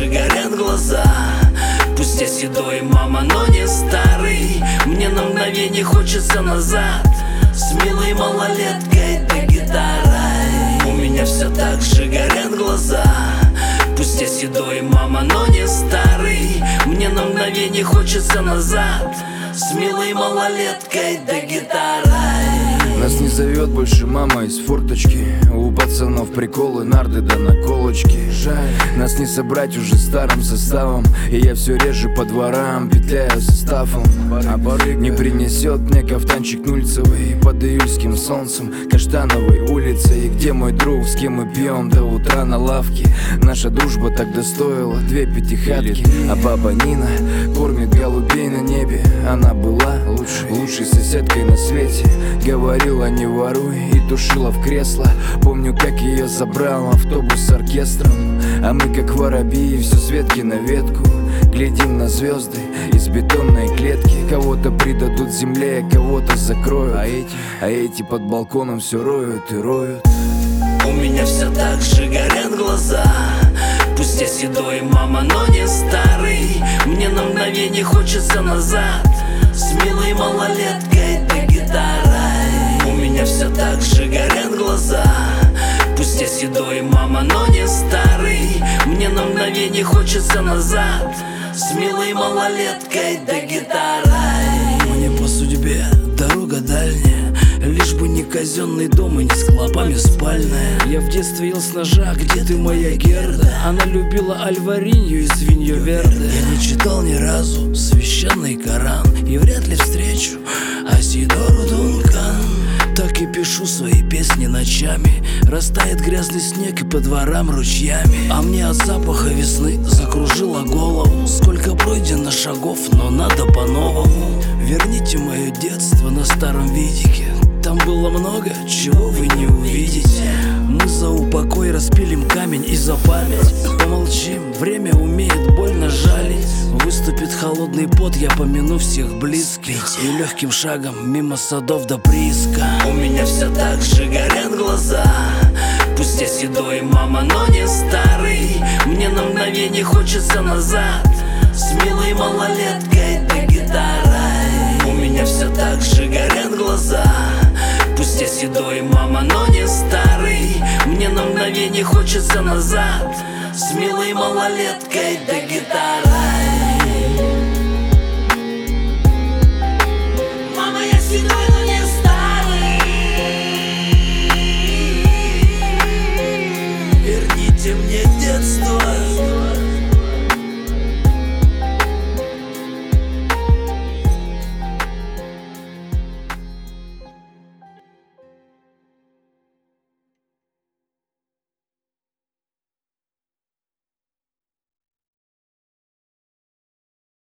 же горят глаза. Пусть я седой, мама, но не старый. Мне на мгновение хочется назад, с милой малолеткой да гитарой. У меня все так же горят глаза. Пусть я седой, мама, но не старый. Мне на мгновение хочется назад, с милой малолеткой да гитарой. Нас не зовет больше мама из форточки. У пацанов приколы, нарды да наколочки. Жаль, нас не собрать уже старым составом. И я все реже по дворам петляю составом. А барыга не принесет мне кафтанчик нульцевый под июльским солнцем Каштановой улицей. Где мой друг, с кем мы пьем до утра на лавке? Наша дружба тогда стоила 2 пятихатки. А баба Нина кормит голубей на небе. Она была лучшей соседкой на свете. Говорила, не воруй, и тушила в кресло. Помню, как ее забрал автобус с оркестром. А мы, как воробьи, все с ветки на ветку глядим на звезды из бетонной клетки. Кого-то придадут земле, кого-то закроют. А эти под балконом все роют и роют. У меня все так же горят глаза. Пусть я седой, мама, но не старый. Мне на мгновение хочется назад, с милой малолеткой да гитарой. У меня все так же горят глаза. Пусть я седой, мама, но не старый. Мне на мгновение хочется назад, с милой малолеткой да гитарой. Мне по судьбе дорога дальняя, лишь бы не казенный дом и не с клопами спальная. Я в детстве ел с ножа, где ты, моя Герда? Она любила Альваринью и свинью Верде. Я не читал ни разу священный Коран и вряд ли встречу Асидору Дункан. Так и пишу свои песни ночами. Растает грязный снег и по дворам ручьями. А мне от запаха весны закружило голову. Сколько пройдено шагов, но надо по-новому. Верните мое детство на старом видике. Там было много, чего вы не увидите. Мы за упокой распилим камень и за память. Помолчим, время умеет больно жалить. Выступит холодный пот, я помяну всех близких. И легким шагом мимо садов до прииска. У меня все так же горят глаза. Пусть я седой, мама, но не старый. Мне на мгновение хочется назад, с милой малолеткой да гитарой. У меня все так же горят глаза. Пусть я седой, мама, но не старый. Мне на мгновение хочется назад, с милой малолеткой да гитарой.